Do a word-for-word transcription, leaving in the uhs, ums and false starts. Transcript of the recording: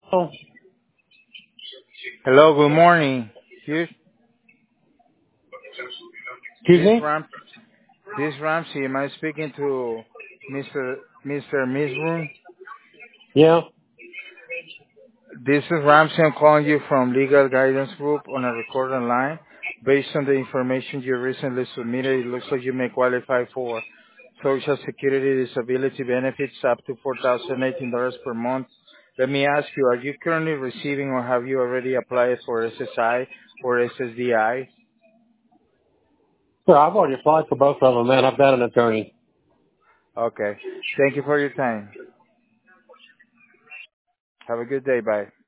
Oh, Hello, good morning. Here, excuse this me? Ram, this Ramsey. Am I speaking to Mister Mister Misroom? Yeah. This is Ramsey. I'm calling you from Legal Guidance Group on a recorded line. Based on the information you recently submitted, it looks like you may qualify for Social Security disability benefits up to four thousand eighteen dollars per month. Let me ask you: are you currently receiving, or have you already applied for S S I or S S D I? Sure, I've already applied for both of them, man. I've got an attorney. Okay. Thank you for your time. Have a good day. Bye.